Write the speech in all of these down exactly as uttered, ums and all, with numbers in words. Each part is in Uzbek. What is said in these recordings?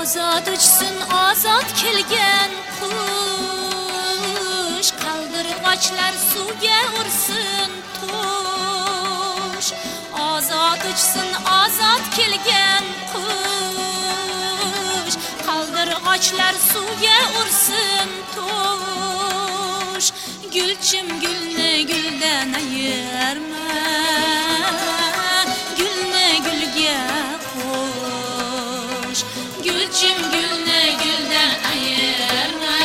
Azad uchsin azad kelgan qush, qaldirg'ochlar suvga ursin tush. Azad uchsin azad kelgan qush, qaldirg'ochlar suvga ursin tush. Gulchim gulni guldan ayirma, gulni gulga qo'sh. Gulchim gulni guldan ayirma,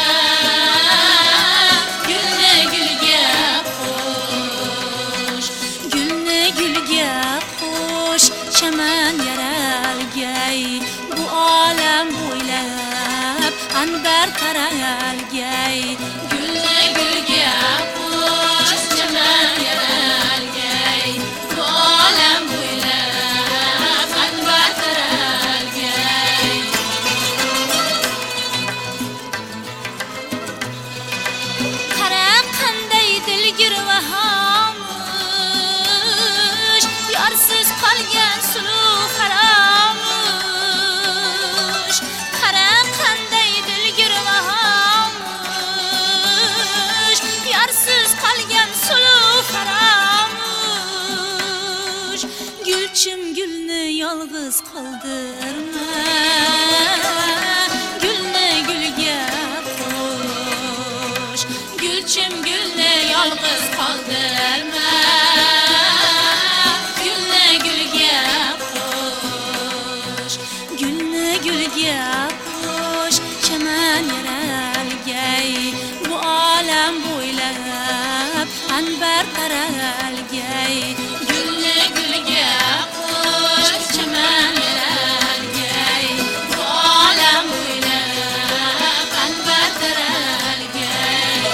gulni gulga qo'sh. Gulni gulga qo'sh, chaman yaralgay, bu olam bo'ylab anbar taralgay. Gulni gulga qo'sh, chaman yaralgay, bu olam bo'ylab anbar taralgay. Qara qanday dilgir va xomush, yorsiz qolgan suluv xaramush. Qara qanday dilgir va xomush, yorsiz qolgan suluv xaramush. Gulchim gulni yolg'iz qoldirma, gulni gulga qo'sh. Gulchim gulni yolg'iz qoldirma, gulni gulga qo'sh. Gulni gulga qo'sh, chaman yaralgay, bu olam bo'ylab anbar taralgay. Gulni gulga qo'sh, chaman yaralgay, bu olam bo'ylab anbar taralgay.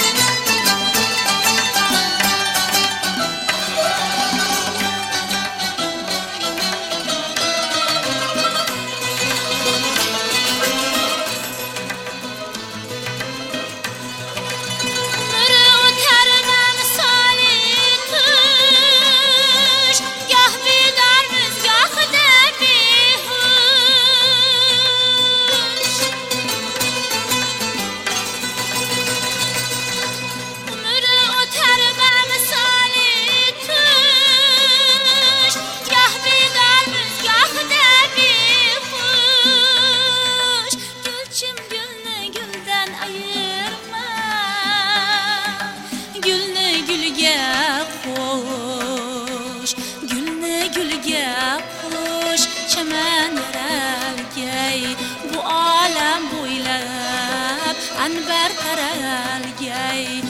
Umri o'tar misoli tush, goh bedormiz, gohida behush. Umri o'tar misoli tush, goh bedormiz, gohida behush. Gulchim gulni guldan ayirma, gulni gulga qo'sh. Gulni gulga qo'sh, chaman yaralgay, bu olam bo'ylab anbar taralgay.